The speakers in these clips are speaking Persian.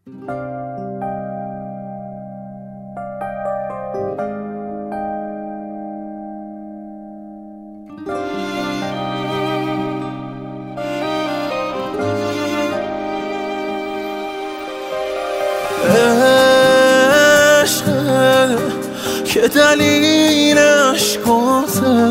که دلیل عشقاته،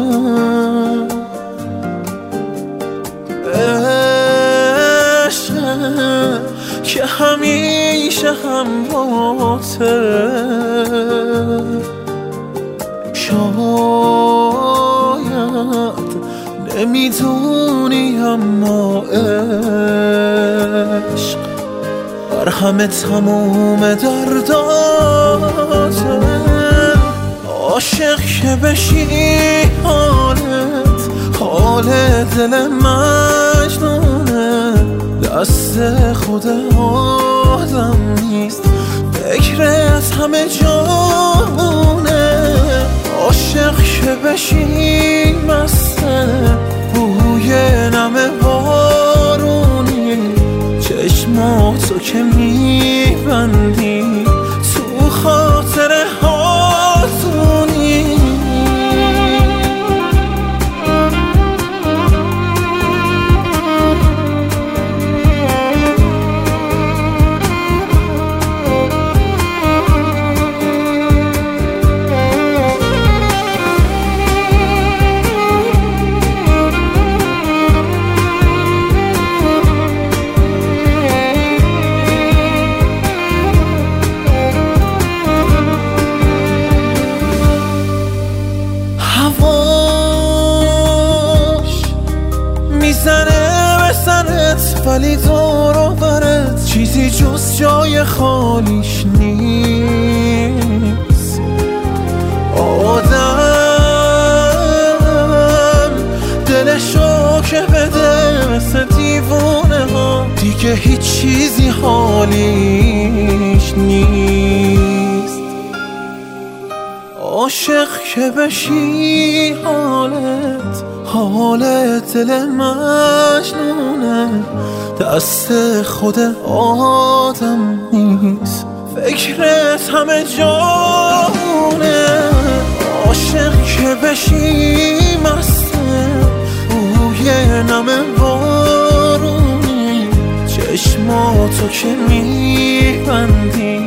عشقه که همیشه همراهته. شاید نمیدونی اما عشق بر همه تموم درداته. عاشق که بشی حال دل مجنونه، دست خود آدم نیست، فکرت همه جانونه. عاشق که بشی مسته، بوی نم بارونی، چشماتو که میبندی تو خاطر هاتونی. میزنه به سرت ولی دور و برت چیزی جز جای خالیش نیست. آدم دلشو که بده مثل دیوونه ها، دیگه هیچ چیزی حالیش نیست. عاشق که بشی حال دل مجنونه، دست خود آدم نیست، فکرت همه جانونه. عاشق که بشی مسته، بوی نم بارونی، چشماتو که میبندی